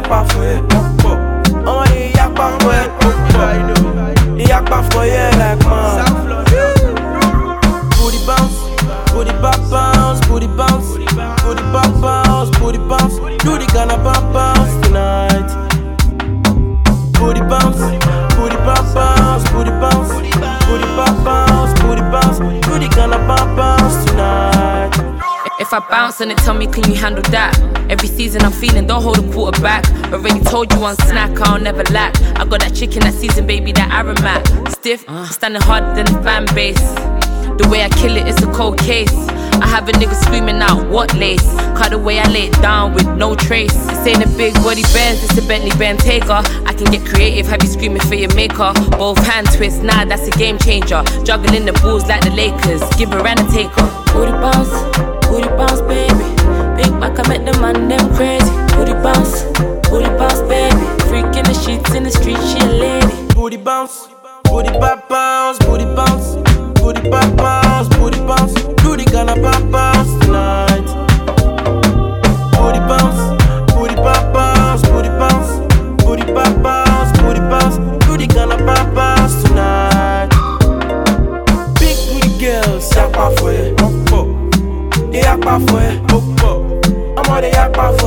pas fouet. On dit y'a pas fouet. Y'a pas fouet like man. Booty bounce, booty bop bounce, booty bounce, booty bop bounce, booty bounce. Do the Ghana bop bounce tonight. Booty bounce, booty bop bounce, booty bounce, booty bop bounce, booty bounce. Do the Ghana bop bounce tonight. If I bounce and it tell me, can you handle that? Every season I'm feeling, don't hold a quarterback. Already told you one snack, I'll never lack. I got that chicken that season, baby, that aromat. Stiff, standing harder than the fan base. The way I kill it, it's a cold case. I have a nigga screaming out, what lace? Cut the way I lay it down with no trace. This ain't a big body Benz, it's a Bentley Bentayga. I can get creative, have you screaming for your maker. Both hand twists, nah, that's a game changer. Juggling the balls like the Lakers, give her and a taker. Booty bounce, baby. Big back, I met the man, them crazy. Booty bounce, baby. Freak in the sheets, in the street, she a lady. Booty bounce, booty bop bounce, booty bounce. Booty bop bounce, booty bounce. Do the Ghana bop bounce tonight. Booty bounce, booty bop bounce, booty bounce. Booty bop bounce, booty bounce. Do the Ghana bop bounce tonight. Big booty girls, y'a pas fouet. Y'a pas fouet. I'm on the y'a pas fouet.